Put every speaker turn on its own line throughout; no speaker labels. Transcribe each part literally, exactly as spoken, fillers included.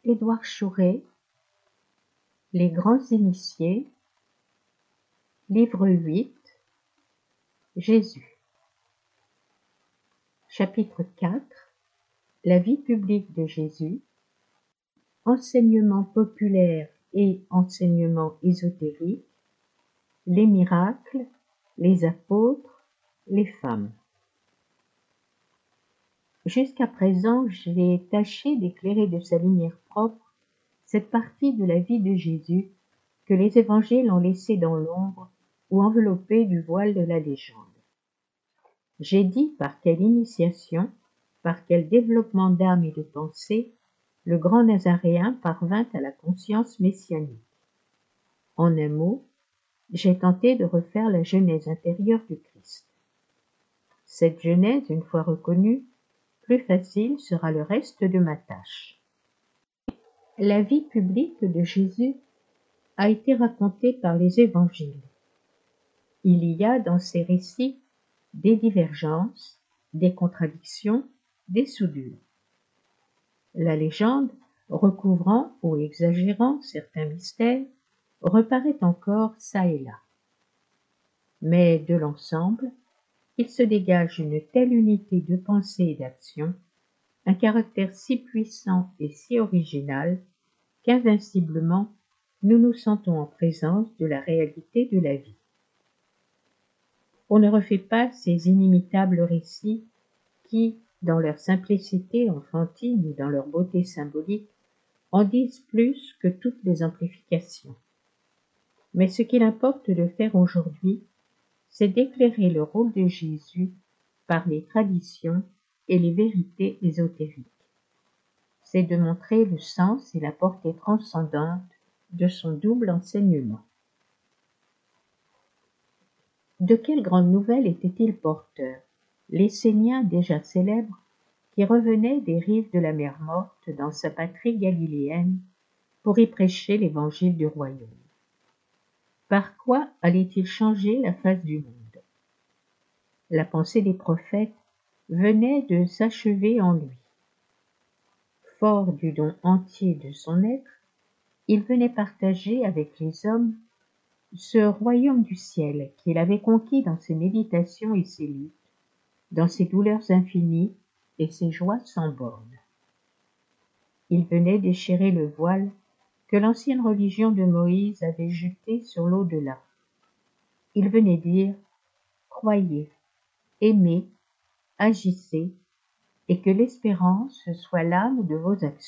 Édouard Chouret, Les grands initiés, livre huit, Jésus. Chapitre quatre, La vie publique de Jésus, enseignement populaire et enseignement ésotérique, les miracles, les apôtres, les femmes. Jusqu'à présent, j'ai tâché d'éclairer de sa lumière propre cette partie de la vie de Jésus que les évangiles ont laissée dans l'ombre ou enveloppée du voile de la légende. J'ai dit par quelle initiation, par quel développement d'âme et de pensée, le grand Nazaréen parvint à la conscience messianique. En un mot, j'ai tenté de refaire la genèse intérieure du Christ. Cette genèse, une fois reconnue, plus facile sera le reste de ma tâche. La vie publique de Jésus a été racontée par les évangiles. Il y a dans ces récits des divergences, des contradictions, des soudures. La légende, recouvrant ou exagérant certains mystères, reparaît encore çà et là. Mais de l'ensemble, il se dégage une telle unité de pensée et d'action, un caractère si puissant et si original, qu'invinciblement nous nous sentons en présence de la réalité de la vie. On ne refait pas ces inimitables récits qui, dans leur simplicité enfantine ou dans leur beauté symbolique, en disent plus que toutes les amplifications. Mais ce qu'il importe de faire aujourd'hui, c'est d'éclairer le rôle de Jésus par les traditions et les vérités ésotériques. C'est de montrer le sens et la portée transcendante de son double enseignement. De quelle grande nouvelle était-il porteur, l'Essénien déjà célèbre, qui revenait des rives de la mer Morte dans sa patrie galiléenne pour y prêcher l'évangile du royaume? Par quoi allait-il changer la face du monde? La pensée des prophètes venait de s'achever en lui. Fort du don entier de son être, il venait partager avec les hommes ce royaume du ciel qu'il avait conquis dans ses méditations et ses luttes, dans ses douleurs infinies et ses joies sans bornes. Il venait déchirer le voile que l'ancienne religion de Moïse avait jeté sur l'au-delà. Il venait dire « Croyez, aimez, agissez, et que l'espérance soit l'âme de vos actions. »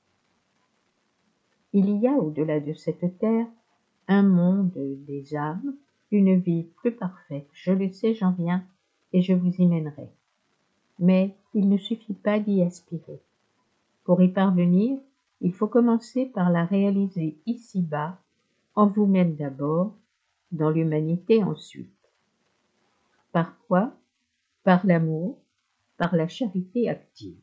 Il y a au-delà de cette terre un monde des âmes, une vie plus parfaite. Je le sais, j'en viens, et je vous y mènerai. Mais il ne suffit pas d'y aspirer. Pour y parvenir, il faut commencer par la réaliser ici-bas, en vous-même d'abord, dans l'humanité ensuite. Par quoi? Par l'amour, par la charité active.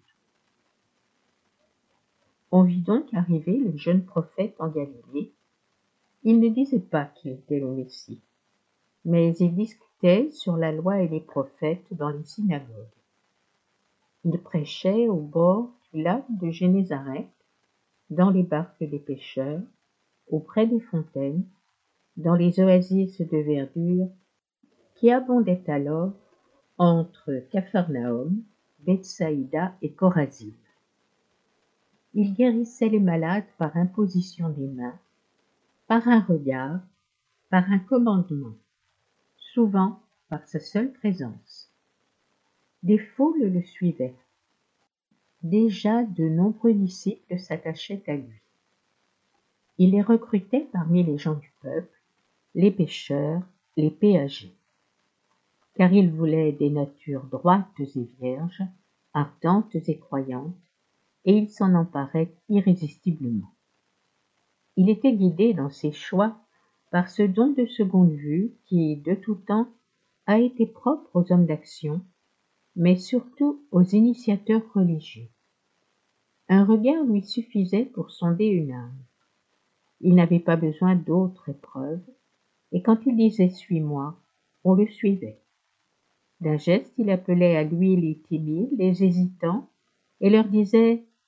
On vit donc arriver le jeune prophète en Galilée. Il ne disait pas qu'il était le Messie, mais il discutait sur la loi et les prophètes dans les synagogues. Il prêchait au bord du lac de Génézareth, dans les barques des pêcheurs, auprès des fontaines, dans les oasis de verdure qui abondaient alors entre Capharnaüm, Bethsaïda et Chorazine. Il guérissait les malades par imposition des mains, par un regard, par un commandement, souvent par sa seule présence. Des foules le suivaient. Déjà de nombreux disciples s'attachaient à lui. Il les recrutait parmi les gens du peuple, les pécheurs, les péagers, car il voulait des natures droites et vierges, ardentes et croyantes, et il s'en emparait irrésistiblement. Il était guidé dans ses choix par ce don de seconde vue qui, de tout temps, a été propre aux hommes d'action, mais surtout aux initiateurs religieux. Un regard lui suffisait pour sonder une âme. Il n'avait pas besoin d'autres épreuves, et quand il disait « Suis-moi », on le suivait. D'un geste, il appelait à lui les timides, les hésitants, et leur disait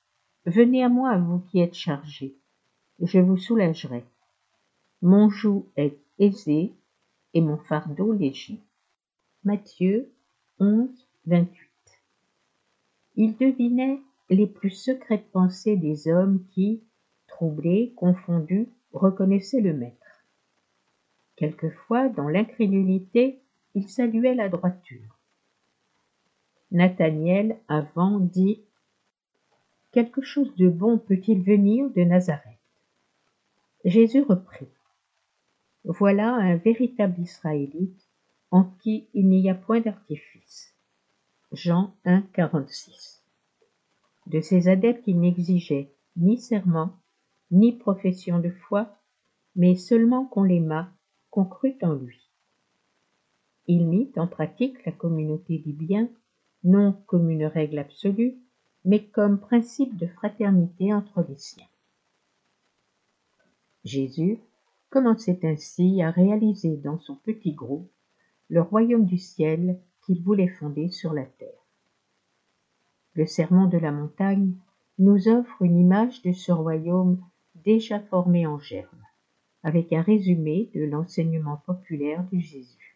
Venez à moi, vous qui êtes chargés, je vous soulagerai. Mon joug est aisé et mon fardeau léger. Matthieu onze, vingt-huit. Il devinait les plus secrètes pensées des hommes qui, troublés, confondus, reconnaissaient le Maître. Quelquefois, dans l'incrédulité, il saluait la droiture. Nathaniel, avant, dit « Quelque chose de bon peut-il venir de Nazareth ?» Jésus reprit « Voilà un véritable Israélite en qui il n'y a point d'artifice. » Jean un, quarante-six. De ces adeptes, il n'exigeait ni serment, ni profession de foi, mais seulement qu'on l'aimât, qu'on crût en lui. Il mit en pratique la communauté des biens, non comme une règle absolue, mais comme principe de fraternité entre les siens. Jésus commençait ainsi à réaliser dans son petit groupe le royaume du ciel qu'il voulait fonder sur la terre. Le sermon de la montagne nous offre une image de ce royaume déjà formé en germe, avec un résumé de l'enseignement populaire de Jésus.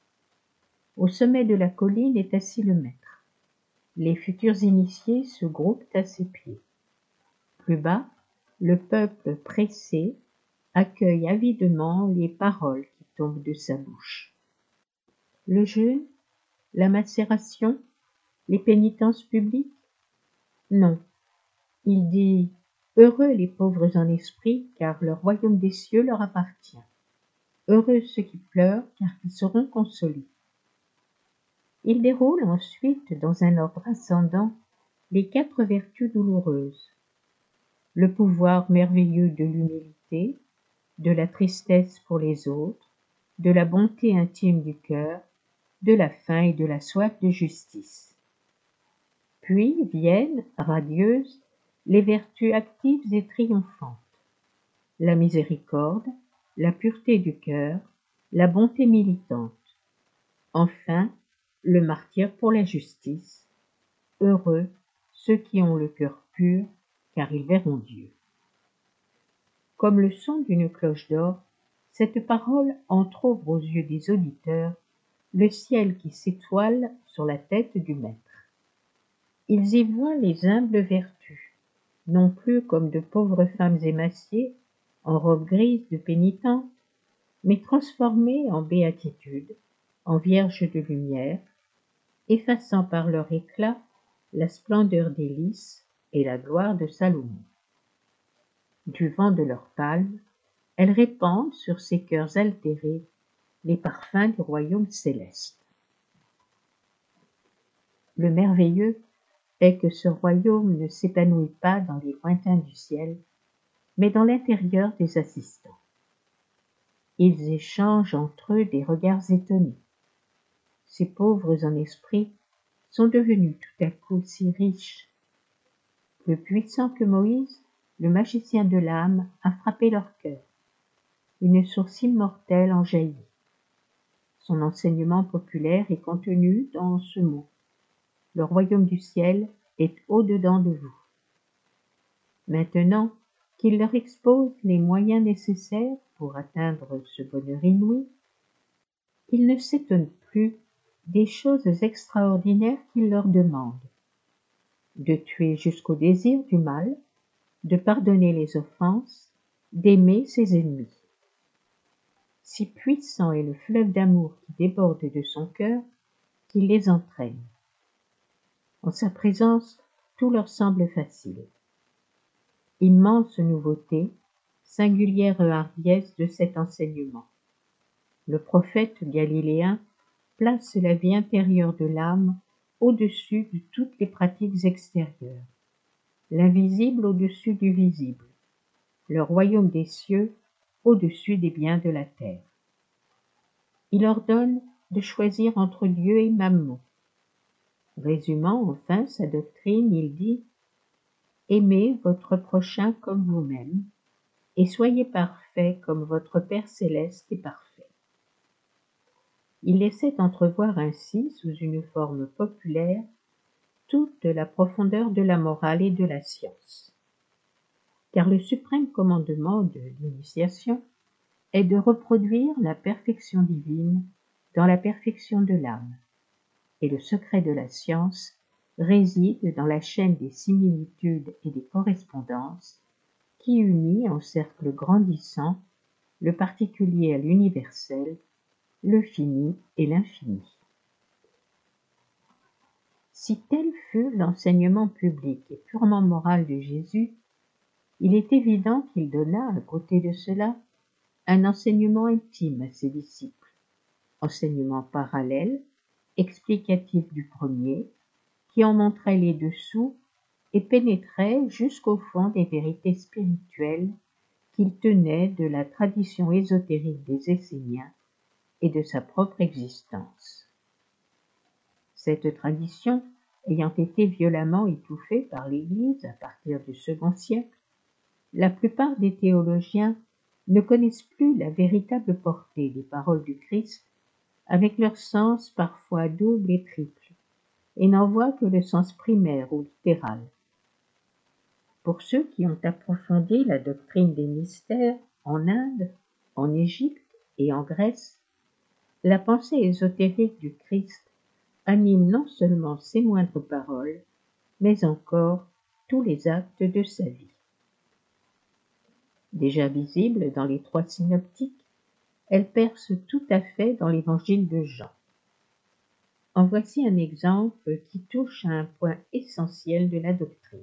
Au sommet de la colline est assis le Maître. Les futurs initiés se groupent à ses pieds. Plus bas, le peuple pressé accueille avidement les paroles qui tombent de sa bouche. Le jeûne, la macération, les pénitences publiques? Non. Il dit « Heureux les pauvres en esprit, car le royaume des cieux leur appartient. Heureux ceux qui pleurent, car ils seront consolés. » Il déroule ensuite, dans un ordre ascendant, les quatre vertus douloureuses. Le pouvoir merveilleux de l'humilité, de la tristesse pour les autres, de la bonté intime du cœur, de la faim et de la soif de justice. Puis viennent, radieuses, les vertus actives et triomphantes, la miséricorde, la pureté du cœur, la bonté militante. Enfin, le martyre pour la justice. Heureux ceux qui ont le cœur pur, car ils verront Dieu. Comme le son d'une cloche d'or, cette parole entr'ouvre aux yeux des auditeurs le ciel qui s'étoile sur la tête du Maître. Ils y voient les humbles vertus, non plus comme de pauvres femmes émaciées, en robe grise de pénitentes, mais transformées en béatitude, en vierges de lumière, effaçant par leur éclat la splendeur des lys et la gloire de Salomon. Du vent de leurs palmes, elles répandent sur ces cœurs altérés les parfums du royaume céleste. Le merveilleux est que ce royaume ne s'épanouit pas dans les lointains du ciel, mais dans l'intérieur des assistants. Ils échangent entre eux des regards étonnés. Ces pauvres en esprit sont devenus tout à coup si riches. Plus puissant que Moïse, le magicien de l'âme a frappé leur cœur. Une source immortelle en jaillit. Son enseignement populaire est contenu dans ce mot. Le royaume du ciel est au-dedans de vous. Maintenant qu'il leur expose les moyens nécessaires pour atteindre ce bonheur inouï, ils ne s'étonnent plus des choses extraordinaires qu'il leur demande. De tuer jusqu'au désir du mal, de pardonner les offenses, d'aimer ses ennemis. Si puissant est le fleuve d'amour qui déborde de son cœur, qu'il les entraîne. En sa présence, tout leur semble facile. Immense nouveauté, singulière hardiesse de cet enseignement. Le prophète galiléen place la vie intérieure de l'âme au-dessus de toutes les pratiques extérieures, l'invisible au-dessus du visible, le royaume des cieux au-dessus des biens de la terre. Il ordonne de choisir entre Dieu et Mammon. Résumant enfin sa doctrine, il dit « Aimez votre prochain comme vous-même, et soyez parfaits comme votre Père céleste est parfait. » Il laissait entrevoir ainsi, sous une forme populaire, toute la profondeur de la morale et de la science. Car le suprême commandement de l'initiation est de reproduire la perfection divine dans la perfection de l'âme, et le secret de la science réside dans la chaîne des similitudes et des correspondances qui unit en cercle grandissant le particulier à l'universel, le fini et l'infini. Si tel fut l'enseignement public et purement moral de Jésus, il est évident qu'il donna, à côté de cela, un enseignement intime à ses disciples, enseignement parallèle, explicatif du premier, qui en montrait les dessous et pénétrait jusqu'au fond des vérités spirituelles qu'il tenait de la tradition ésotérique des Esséniens et de sa propre existence. Cette tradition, ayant été violemment étouffée par l'Église à partir du second siècle, la plupart des théologiens ne connaissent plus la véritable portée des paroles du Christ avec leur sens parfois double et triple, et n'en voient que le sens primaire ou littéral. Pour ceux qui ont approfondi la doctrine des mystères en Inde, en Égypte et en Grèce, la pensée ésotérique du Christ anime non seulement ses moindres paroles, mais encore tous les actes de sa vie. Déjà visible dans les trois synoptiques, elle perce tout à fait dans l'évangile de Jean. En voici un exemple qui touche à un point essentiel de la doctrine.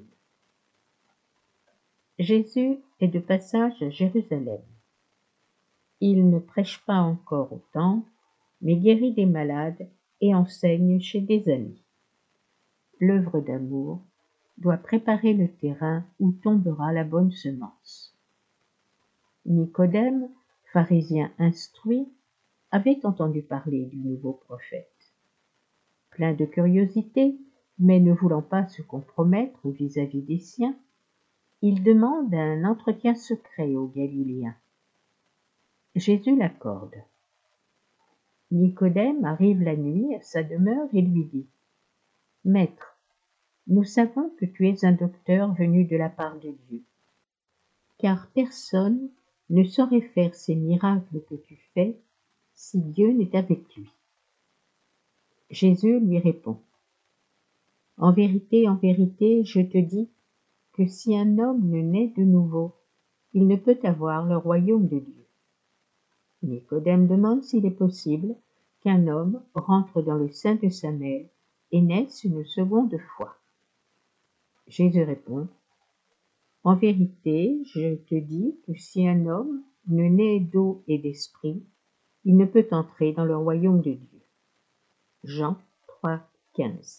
Jésus est de passage à Jérusalem. Il ne prêche pas encore au temple, mais guérit des malades et enseigne chez des amis. L'œuvre d'amour doit préparer le terrain où tombera la bonne semence. Nicodème, pharisien instruit, avait entendu parler du nouveau prophète. Plein de curiosité, mais ne voulant pas se compromettre vis-à-vis des siens, il demande un entretien secret aux Galiléens. Jésus l'accorde. Nicodème arrive la nuit à sa demeure et lui dit « Maître, nous savons que tu es un docteur venu de la part de Dieu, car personne ne saurait faire ces miracles que tu fais si Dieu n'est avec lui. » Jésus lui répond « En vérité, en vérité, je te dis que si un homme ne naît de nouveau, il ne peut avoir le royaume de Dieu. » Nicodème demande s'il est possible qu'un homme rentre dans le sein de sa mère et naisse une seconde fois. Jésus répond « En vérité, je te dis que si un homme ne naît d'eau et d'esprit, il ne peut entrer dans le royaume de Dieu. » Jean trois, quinze.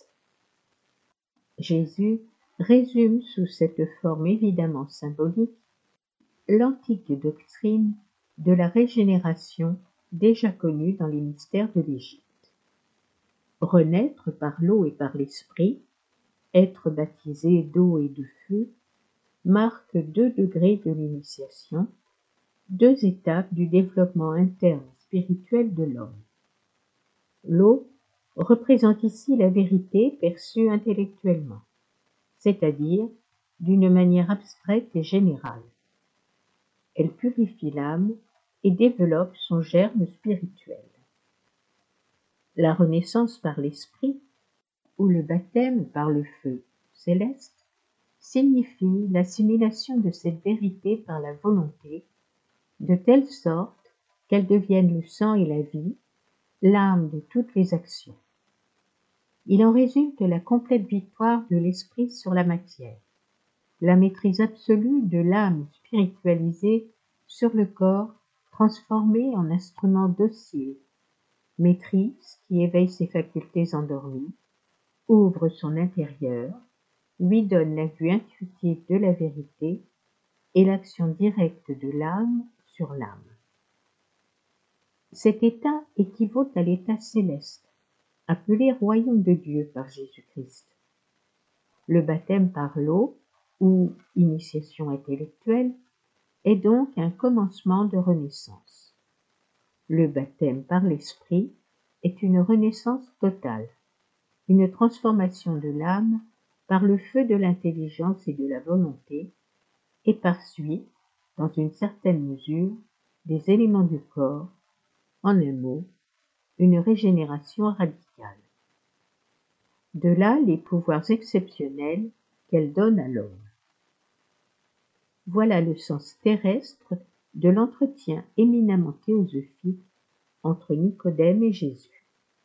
Jésus résume sous cette forme évidemment symbolique l'antique doctrine de la régénération déjà connue dans les mystères de l'Égypte. Renaître par l'eau et par l'esprit, être baptisé d'eau et de feu, marque deux degrés de l'initiation, deux étapes du développement interne spirituel de l'homme. L'eau représente ici la vérité perçue intellectuellement, c'est-à-dire d'une manière abstraite et générale. Elle purifie l'âme et développe son germe spirituel. La renaissance par l'esprit, ou le baptême par le feu céleste, signifie l'assimilation de cette vérité par la volonté, de telle sorte qu'elle devienne le sang et la vie, l'âme de toutes les actions. Il en résulte la complète victoire de l'esprit sur la matière, la maîtrise absolue de l'âme spiritualisée sur le corps transformé en instrument docile, maîtrise qui éveille ses facultés endormies, ouvre son intérieur, lui donne la vue intuitive de la vérité et l'action directe de l'âme sur l'âme. Cet état équivaut à l'état céleste, appelé royaume de Dieu par Jésus-Christ. Le baptême par l'eau, ou initiation intellectuelle, est donc un commencement de renaissance. Le baptême par l'esprit est une renaissance totale. une transformation de l'âme par le feu de l'intelligence et de la volonté, et par suite, dans une certaine mesure, des éléments du corps, en un mot, une régénération radicale. De là les pouvoirs exceptionnels qu'elle donne à l'homme. Voilà le sens terrestre de l'entretien éminemment théosophique entre Nicodème et Jésus.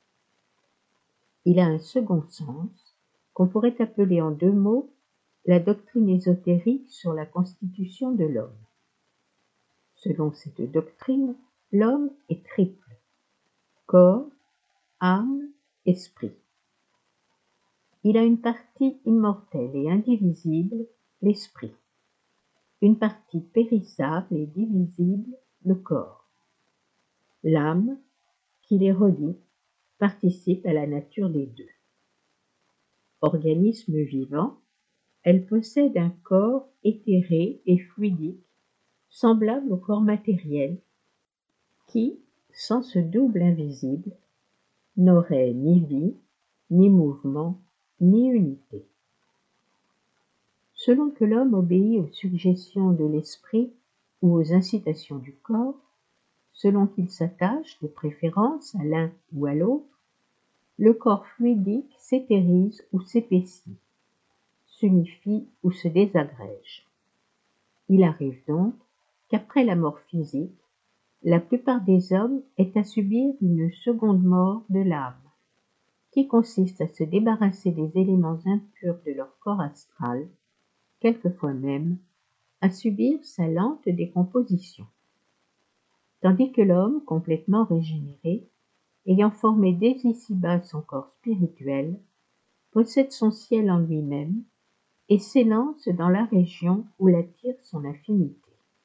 Il a un second sens, qu'on pourrait appeler en deux mots la doctrine ésotérique sur la constitution de l'homme. Selon cette doctrine, l'homme est triple: corps, âme, esprit. Il a une partie immortelle et indivisible, l'esprit, une partie périssable et divisible, le corps. L'âme, qui les relie, participe à la nature des deux. Organisme vivant, elle possède un corps éthéré et fluidique, semblable au corps matériel, qui, sans ce double invisible, n'aurait ni vie, ni mouvement, ni unité. Selon que l'homme obéit aux suggestions de l'esprit ou aux incitations du corps, selon qu'il s'attache de préférence à l'un ou à l'autre, le corps fluidique s'éthérise ou s'épaissit, s'unifie ou se désagrège. Il arrive donc qu'après la mort physique, la plupart des hommes aient à subir une seconde mort de l'âme, qui consiste à se débarrasser des éléments impurs de leur corps astral, quelquefois même à subir sa lente décomposition. Tandis que l'homme, complètement régénéré, ayant formé dès ici-bas son corps spirituel, possède son ciel en lui-même et s'élance dans la région où l'attire son infinité.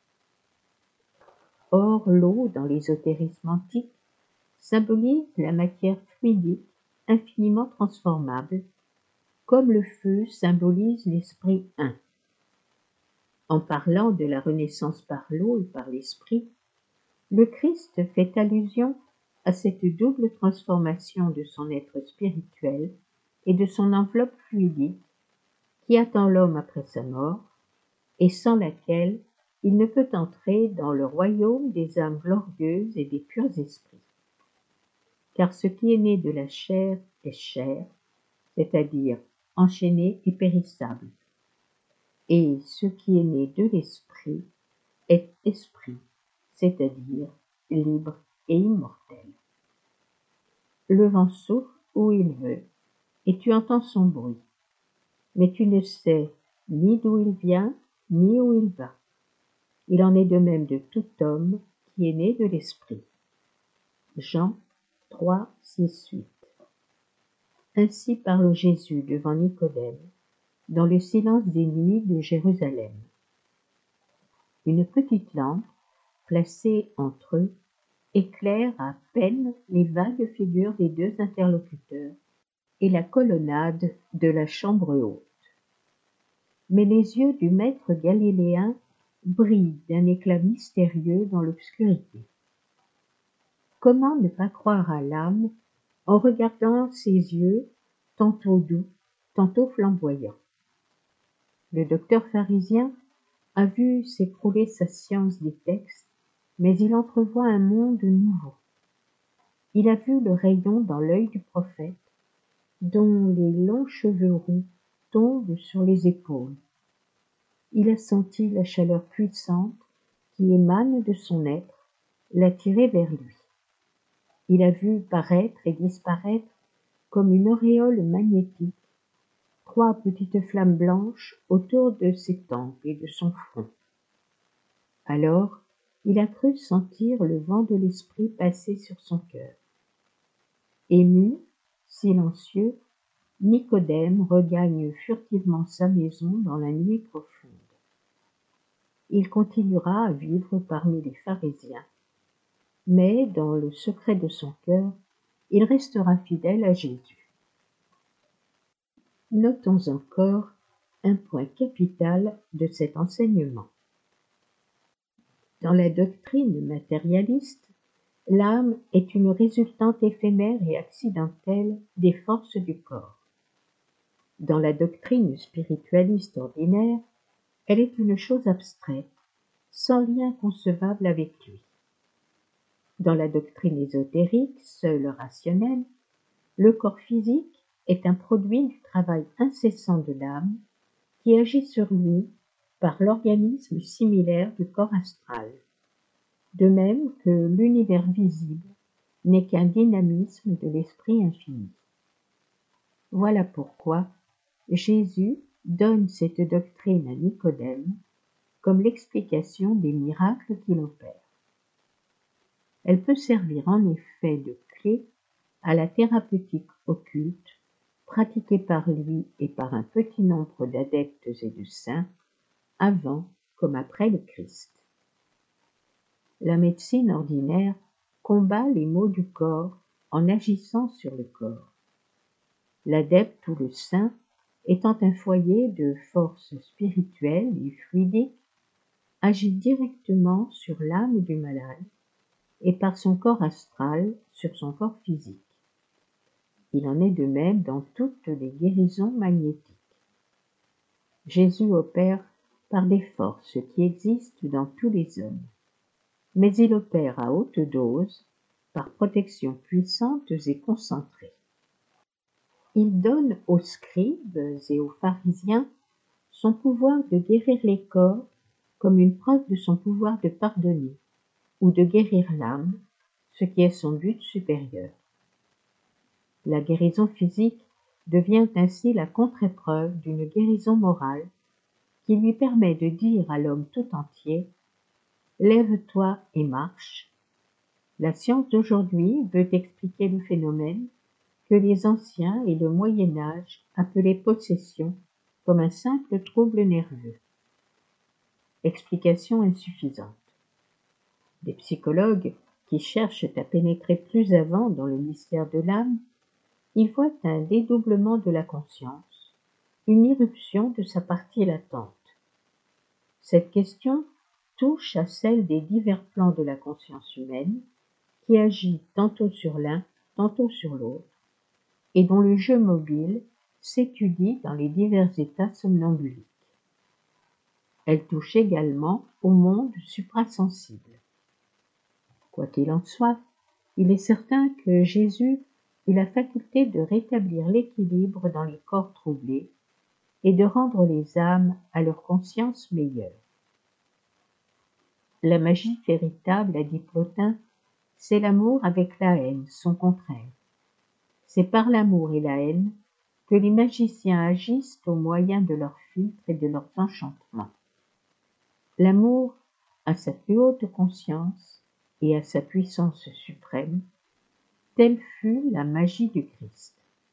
Or, l'eau, dans l'ésotérisme antique, symbolise la matière fluidique infiniment transformable, comme le feu symbolise l'esprit un. En parlant de la renaissance par l'eau et par l'esprit, le Christ fait allusion à cette double transformation de son être spirituel et de son enveloppe fluidique qui attend l'homme après sa mort et sans laquelle il ne peut entrer dans le royaume des âmes glorieuses et des purs esprits. Car ce qui est né de la chair est chair, c'est-à-dire enchaîné et périssable, et ce qui est né de l'esprit est esprit, c'est-à-dire libre et immortel. Le vent souffle où il veut, et tu entends son bruit, mais tu ne sais ni d'où il vient, ni où il va. Il en est de même de tout homme qui est né de l'esprit. Jean trois, six, huit. Ainsi parle Jésus devant Nicodème, dans le silence des nuits de Jérusalem. Une petite lampe, placée entre eux, éclaire à peine les vagues figures des deux interlocuteurs et la colonnade de la chambre haute. Mais les yeux du maître galiléen brillent d'un éclat mystérieux dans l'obscurité. Comment ne pas croire à l'âme en regardant ses yeux tantôt doux, tantôt flamboyants? Le docteur pharisien a vu s'écrouler sa science des textes, mais il entrevoit un monde nouveau. Il a vu le rayon dans l'œil du prophète, dont les longs cheveux roux tombent sur les épaules. Il a senti la chaleur puissante qui émane de son être l'attirer vers lui. Il a vu paraître et disparaître comme une auréole magnétique trois petites flammes blanches autour de ses tempes et de son front. Alors, il a cru sentir le vent de l'esprit passer sur son cœur. Ému, silencieux, Nicodème regagne furtivement sa maison dans la nuit profonde. Il continuera à vivre parmi les pharisiens, mais dans le secret de son cœur, il restera fidèle à Jésus. Notons encore un point capital de cet enseignement. Dans la doctrine matérialiste, L'âme est une résultante éphémère et accidentelle des forces du corps. Dans la doctrine spiritualiste ordinaire, elle est une chose abstraite, sans lien concevable avec lui. Dans la doctrine ésotérique, seule rationnelle, le corps physique est un produit du travail incessant de l'âme qui agit sur lui par l'organisme similaire du corps astral, de même que l'univers visible n'est qu'un dynamisme de l'esprit infini. Voilà pourquoi Jésus donne cette doctrine à Nicodème comme l'explication des miracles qu'il opère. Elle peut servir en effet de clé à la thérapeutique occulte pratiquée par lui et par un petit nombre d'adeptes et de saints, avant comme après le Christ. La médecine ordinaire combat les maux du corps en agissant sur le corps. L'adepte ou le saint, étant un foyer de force spirituelle et fluidique, agit directement sur l'âme du malade et par son corps astral sur son corps physique. Il en est de même dans toutes les guérisons magnétiques. Jésus opère par des forces qui existent dans tous les hommes, mais il opère à haute dose, par protection puissantes et concentrées. Il donne aux scribes et aux pharisiens son pouvoir de guérir les corps comme une preuve de son pouvoir de pardonner, ou de guérir l'âme, ce qui est son but supérieur. La guérison physique devient ainsi la contre-épreuve d'une guérison morale qui lui permet de dire à l'homme tout entier « Lève-toi et marche ». La science d'aujourd'hui veut expliquer le phénomène que les anciens et le Moyen Âge appelaient possession comme un simple trouble nerveux. Explication insuffisante. Des psychologues qui cherchent à pénétrer plus avant dans le mystère de l'âme y voient un dédoublement de la conscience, une irruption de sa partie latente. Cette question touche à celle des divers plans de la conscience humaine qui agit tantôt sur l'un, tantôt sur l'autre, et dont le jeu mobile s'étudie dans les divers états somnambuliques. Elle touche également au monde suprasensible. Quoi qu'il en soit, il est certain que Jésus eut la faculté de rétablir l'équilibre dans les corps troublés et de rendre les âmes à leur conscience meilleure. La magie véritable, a dit Plotin, c'est l'amour avec la haine, son contraire. C'est par l'amour et la haine que les magiciens agissent au moyen de leurs filtres et de leurs enchantements. L'amour a sa plus haute conscience et a sa puissance suprême, telle fut la magie du Christ.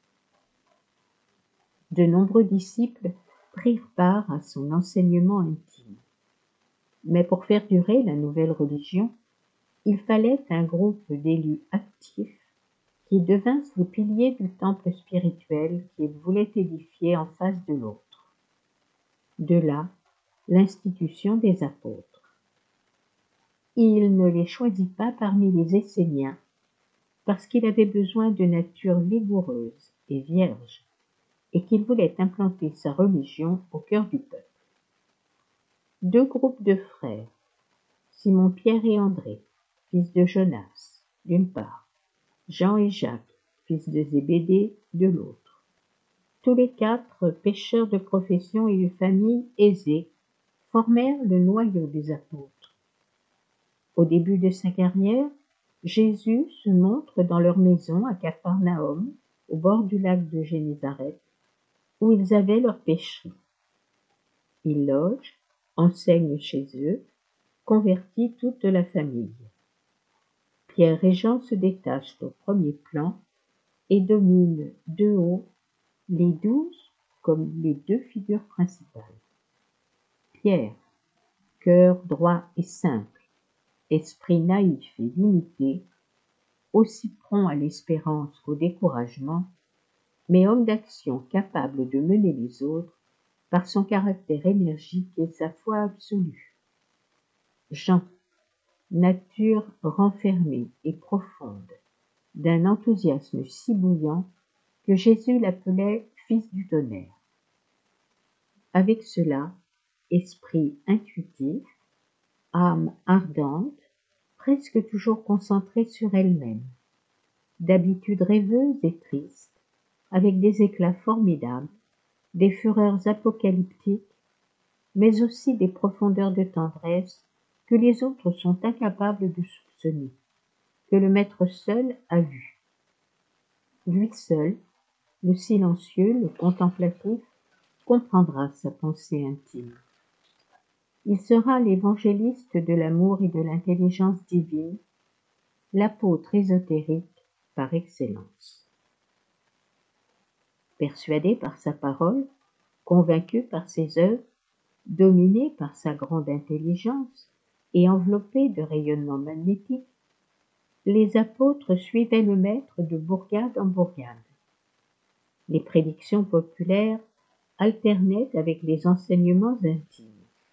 De nombreux disciples prirent part à son enseignement intime. Mais pour faire durer la nouvelle religion, il fallait un groupe d'élus actifs qui devinssent les piliers du temple spirituel qu'ils voulaient édifier en face de l'autre. De là, l'institution des apôtres. Il ne les choisit pas parmi les Esséniens, parce qu'il avait besoin de nature vigoureuse et vierge, et qu'il voulait implanter sa religion au cœur du peuple. Deux groupes de frères, Simon-Pierre et André, fils de Jonas, d'une part, Jean et Jacques, fils de Zébédée, de l'autre. Tous les quatre, pêcheurs de profession et de famille aisée, formèrent le noyau des apôtres. Au début de sa carrière, Jésus se montre dans leur maison à Capharnaüm, au bord du lac de Génézareth, où ils avaient leur pêcherie. Il loge, enseigne chez eux, convertit toute la famille. Pierre et Jean se détachent au premier plan et dominent de haut les douze comme les deux figures principales. Pierre, cœur droit et simple, esprit naïf et limité, aussi prompt à l'espérance qu'au découragement, mais homme d'action capable de mener les autres par son caractère énergique et sa foi absolue. Jean, nature renfermée et profonde, d'un enthousiasme si bouillant que Jésus l'appelait fils du tonnerre. Avec cela, esprit intuitif, âme ardente, presque toujours concentrée sur elle-même, d'habitude rêveuse et triste, avec des éclats formidables, des fureurs apocalyptiques, mais aussi des profondeurs de tendresse que les autres sont incapables de soupçonner, que le maître seul a vu. Lui seul, le silencieux, le contemplatif, comprendra sa pensée intime. Il sera l'évangéliste de l'amour et de l'intelligence divine, l'apôtre ésotérique par excellence. Persuadé par sa parole, convaincu par ses œuvres, dominé par sa grande intelligence et enveloppé de rayonnements magnétiques, les apôtres suivaient le maître de bourgade en bourgade. Les prédictions populaires alternaient avec les enseignements intimes.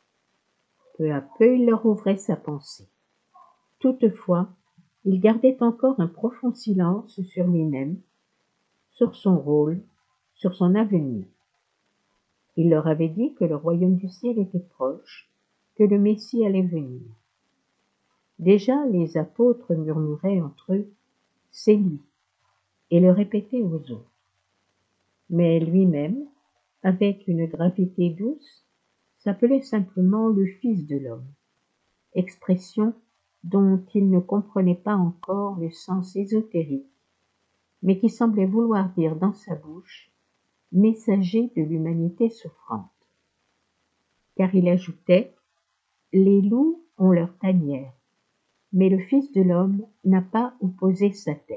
Peu à peu, il leur ouvrait sa pensée. Toutefois, il gardait encore un profond silence sur lui-même, sur son rôle, sur son avenir. Il leur avait dit que le royaume du ciel était proche, que le Messie allait venir. Déjà les apôtres murmuraient entre eux « c'est lui » et le répétaient aux autres. Mais lui-même, avec une gravité douce, s'appelait simplement le Fils de l'homme, expression dont il ne comprenait pas encore le sens ésotérique, mais qui semblait vouloir dire dans sa bouche « messager de l'humanité souffrante ». Car il ajoutait « les loups ont leur tanière, mais le Fils de l'homme n'a pas où poser sa tête ».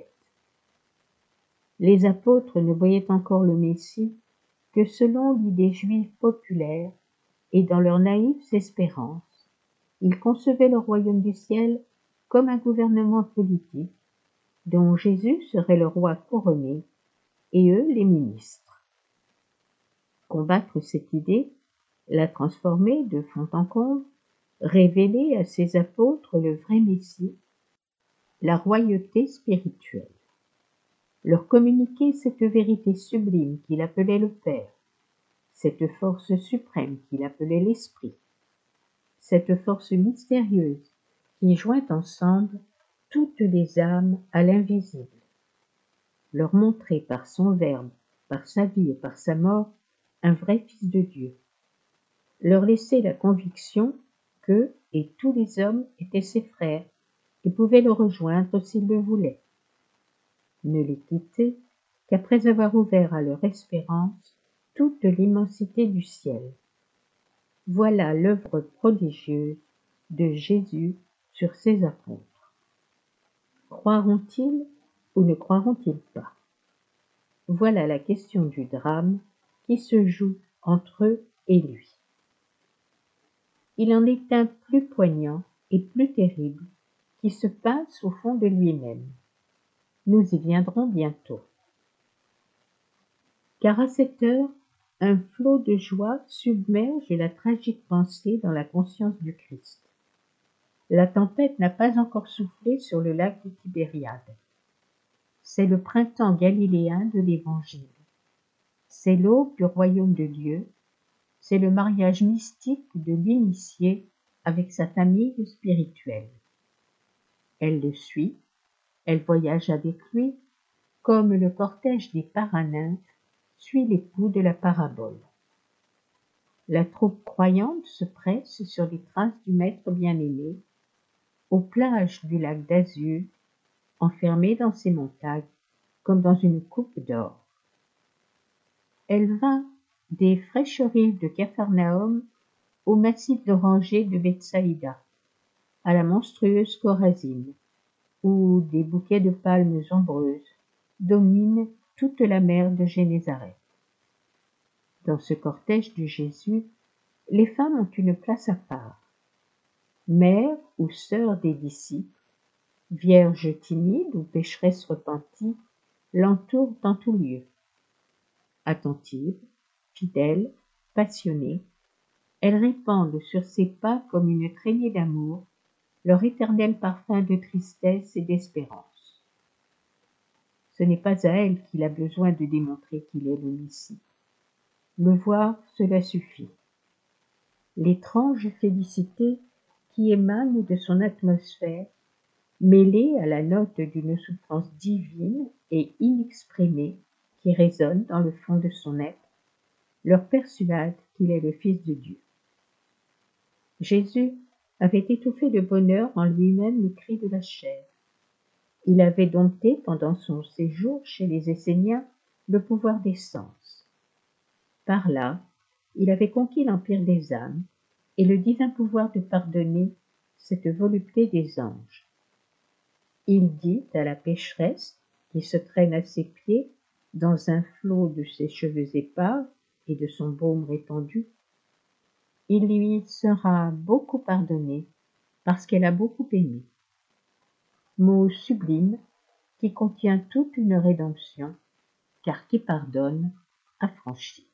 Les apôtres ne voyaient encore le Messie que selon l'idée juive populaire, et dans leur naïve espérance, ils concevaient le royaume du ciel comme un gouvernement politique, dont Jésus serait le roi couronné, et eux les ministres. Combattre cette idée, la transformer de fond en comble, révéler à ses apôtres le vrai Messie, la royauté spirituelle. Leur communiquer cette vérité sublime qu'il appelait le Père, cette force suprême qu'il appelait l'Esprit, cette force mystérieuse qui joint ensemble toutes les âmes à l'invisible. Leur montrer par son Verbe, par sa vie et par sa mort, un vrai Fils de Dieu. Leur laisser la conviction que et tous les hommes étaient ses frères et pouvaient le rejoindre s'ils le voulaient. Ne les quitter qu'après avoir ouvert à leur espérance toute l'immensité du ciel. Voilà l'œuvre prodigieuse de Jésus sur ses apôtres. Croiront-ils ou ne croiront-ils pas? Voilà la question du drame qui se joue entre eux et lui. Il en est un plus poignant et plus terrible qui se passe au fond de lui-même. Nous y viendrons bientôt. Car à cette heure, un flot de joie submerge la tragique pensée dans la conscience du Christ. La tempête n'a pas encore soufflé sur le lac de Tibériade. C'est le printemps galiléen de l'Évangile. C'est l'aube du royaume de Dieu. C'est le mariage mystique de l'initié avec sa famille spirituelle. Elle le suit, elle voyage avec lui, comme le cortège des paranymphes suit l'époux de la parabole. La troupe croyante se presse sur les traces du maître bien-aimé, aux plages du lac d'Azur, enfermé dans ses montagnes, comme dans une coupe d'or. Elle vint des fraîches rives de Capharnaüm au massif d'orangers de Bethsaïda, à la monstrueuse Chorazine, où des bouquets de palmes ombreuses dominent toute la mer de Génézareth. Dans ce cortège de Jésus, les femmes ont une place à part. Mères ou sœurs des disciples, vierges timides ou pécheresses repenties, l'entourent en tout lieu. Attentives, fidèles, passionnées, elles répandent sur ses pas comme une traînée d'amour leur éternel parfum de tristesse et d'espérance. Ce n'est pas à elle qu'il a besoin de démontrer qu'il est le Messie. Le voir, cela suffit. L'étrange félicité qui émane de son atmosphère, mêlée à la note d'une souffrance divine et inexprimée qui résonne dans le fond de son être, leur persuade qu'il est le Fils de Dieu. Jésus avait étouffé de bonheur en lui-même le cri de la chair. Il avait dompté pendant son séjour chez les Esséniens le pouvoir des sens. Par là, il avait conquis l'empire des âmes et le divin pouvoir de pardonner cette volupté des anges. Il dit à la pécheresse qui se traîne à ses pieds dans un flot de ses cheveux épars et de son baume répandu, il lui sera beaucoup pardonné parce qu'elle a beaucoup aimé. Mot sublime qui contient toute une rédemption, car qui pardonne affranchit.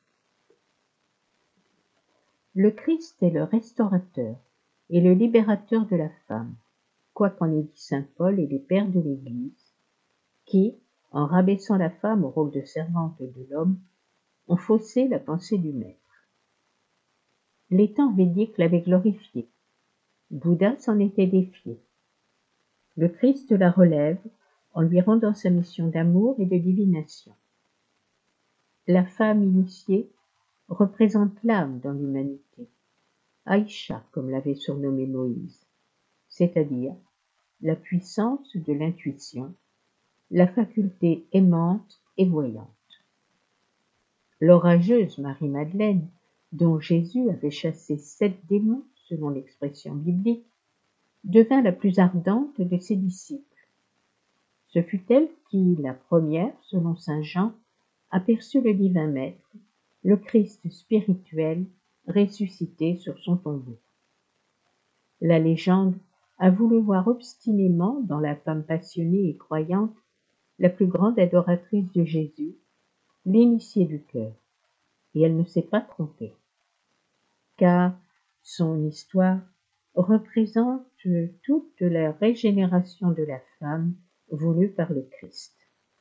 Le Christ est le restaurateur et le libérateur de la femme, quoi qu'en ait dit saint Paul et les pères de l'Église, qui, en rabaissant la femme au rôle de servante de l'homme, ont faussé la pensée du Maître. Les temps védiques l'avaient glorifiée. Bouddha s'en était défié. Le Christ la relève en lui rendant sa mission d'amour et de divination. La femme initiée représente l'âme dans l'humanité, Aïcha comme l'avait surnommé Moïse, c'est-à-dire la puissance de l'intuition, la faculté aimante et voyante. L'orageuse Marie-Madeleine, dont Jésus avait chassé sept démons selon l'expression biblique, devint la plus ardente de ses disciples. Ce fut elle qui, la première, selon saint Jean, aperçut le divin Maître, le Christ spirituel, ressuscité sur son tombeau. La légende a voulu voir obstinément dans la femme passionnée et croyante, la plus grande adoratrice de Jésus, l'initiée du cœur, et elle ne s'est pas trompée, car son histoire représente toute la régénération de la femme voulue par le Christ.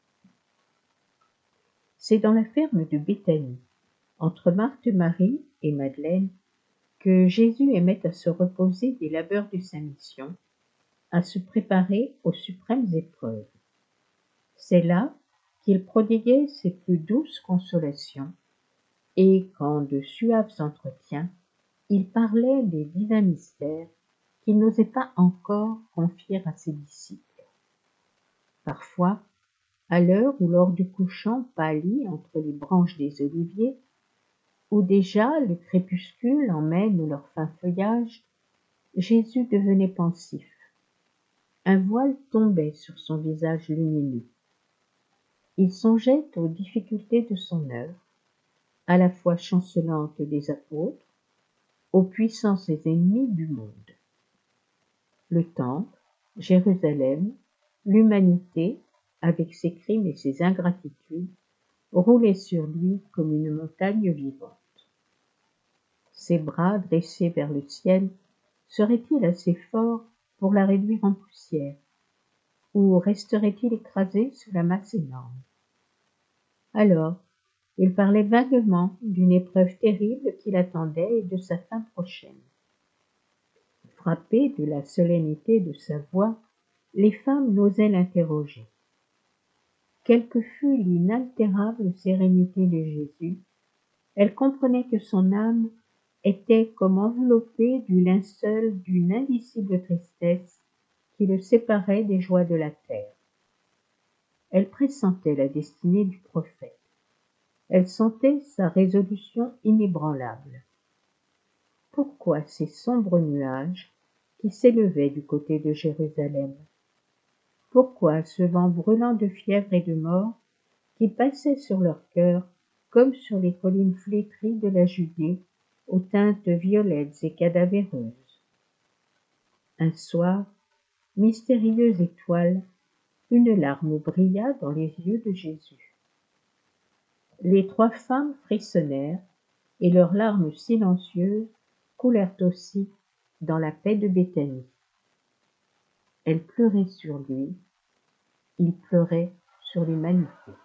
C'est dans la ferme de Béthanie, entre Marthe-Marie et Madeleine, que Jésus aimait à se reposer des labeurs de sa mission, à se préparer aux suprêmes épreuves. C'est là qu'il prodiguait ses plus douces consolations, et qu'en de suaves entretiens, il parlait des divins mystères qu'il n'osait pas encore confier à ses disciples. Parfois, à l'heure où l'orge du couchant pâlit entre les branches des oliviers, où déjà le crépuscule emmène leur fin feuillage, Jésus devenait pensif. Un voile tombait sur son visage lumineux. Il songeait aux difficultés de son œuvre, à la fois chancelante des apôtres, aux puissances et ennemis du monde. Le temple, Jérusalem, l'humanité, avec ses crimes et ses ingratitudes, roulaient sur lui comme une montagne vivante. Ses bras dressés vers le ciel seraient-ils assez forts pour la réduire en poussière, ou resterait-il écrasé sous la masse énorme? Alors, il parlait vaguement d'une épreuve terrible qui l'attendait et de sa fin prochaine. Frappées de la solennité de sa voix, les femmes n'osaient l'interroger. Quelle que fût l'inaltérable sérénité de Jésus, elles comprenaient que son âme était comme enveloppée du linceul d'une indicible tristesse qui le séparait des joies de la terre. Elles pressentaient la destinée du prophète. Elles sentaient sa résolution inébranlable. Pourquoi ces sombres nuages qui s'élevaient du côté de Jérusalem? Pourquoi ce vent brûlant de fièvre et de mort qui passait sur leur cœur comme sur les collines flétries de la Judée aux teintes violettes et cadavéreuses? Un soir, mystérieuse étoile, une larme brilla dans les yeux de Jésus. Les trois femmes frissonnèrent, et leurs larmes silencieuses coulèrent aussi dans la paix de Béthanie. Elle pleurait sur lui, il pleurait sur l'humanité.